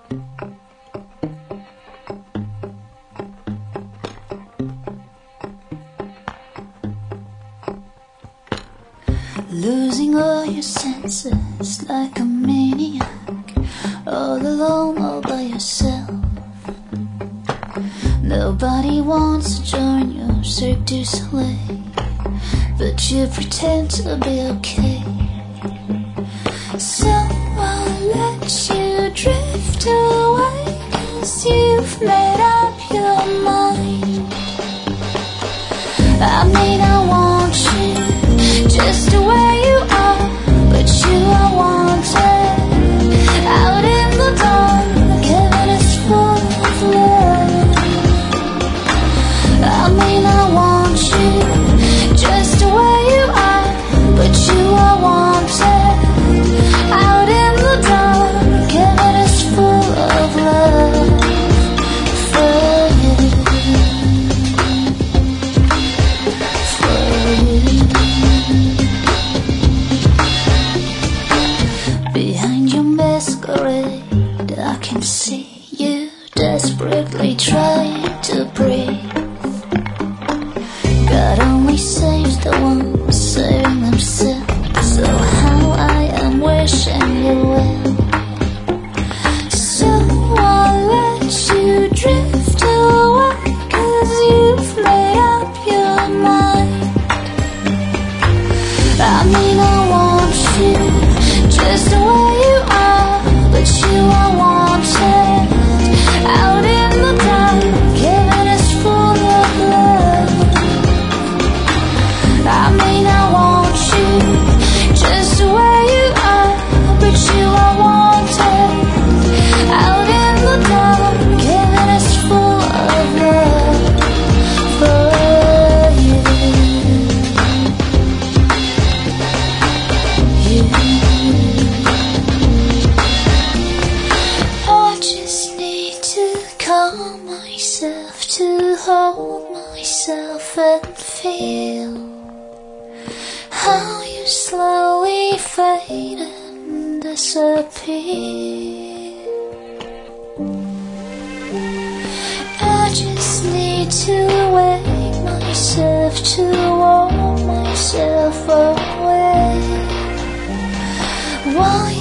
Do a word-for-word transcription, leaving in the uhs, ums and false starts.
Losing all your senses like a maniac, all alone, all by yourself. Nobody wants to join your Cirque du Soleil, but you pretend to be okay. So I'll let you drift away, 'cause you've made up your mind. I mean, I want you just the way you are, but you are wanted out in the dark. Heaven is full of love. I mean, I want you just the way you are, but you are wanted out in the dark. Heaven is full of love for you, for you. Behind your masquerade, I can see you desperately trying to breathe. God only saves the ones saving themselves, so how I am wishing you well. So I'll let you drift away, 'cause you've made up your mind. I mean, I want you just the way you are, but you are wanted out in the dark. Heaven is full of love. I mean, I want you just the way you are, but you are wanted out in the dark. Heaven is full of love for you, you. I just need to calm myself, to hold myself and feel how you slowly fade and disappear. I just need to wake myself, to warm myself away. Why